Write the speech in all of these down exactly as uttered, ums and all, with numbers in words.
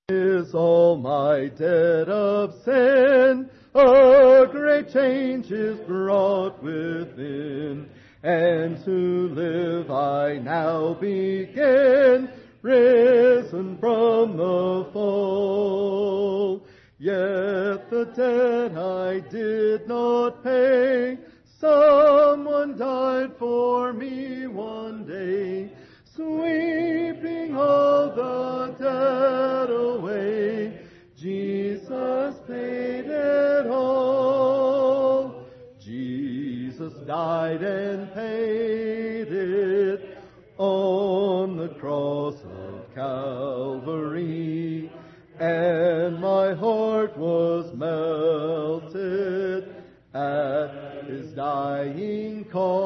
Is all my debt of sin, a great change is brought within, and to live I now begin, risen from the fall. Yet the debt I did not pay, someone died for me one day, sweeping all the debt away. Jesus paid it all. Jesus died and paid it on the cross of Calvary, and my heart was melted at his dying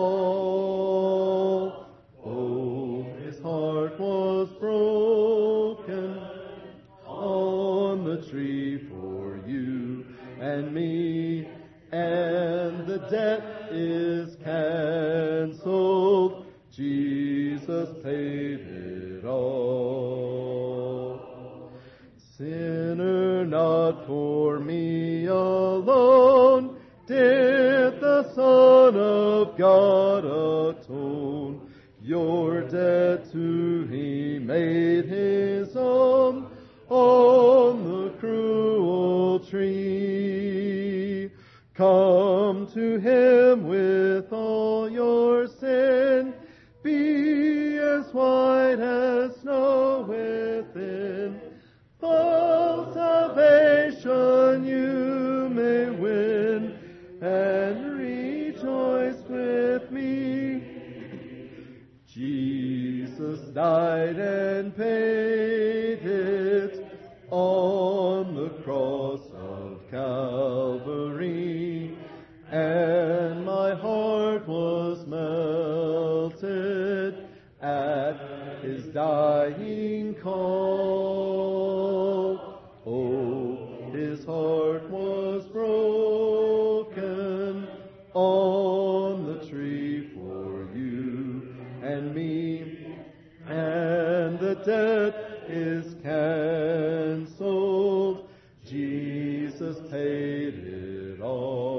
call. Oh, his heart was broken on the tree for you and me, and the debt is canceled. Jesus paid it all. Sinner, not for me alone did the Son of God atone. Your debt too he made his own on the cruel tree. Come to him with all your sin, be as white as snow within. Full salvation you may win, and rejoice with me. Jesus died and paid it on the cross of Calvary, and my heart was melted at his dying call. Oh, his heart was broken on the tree for you and me, and the debt is canceled. Jesus paid it all.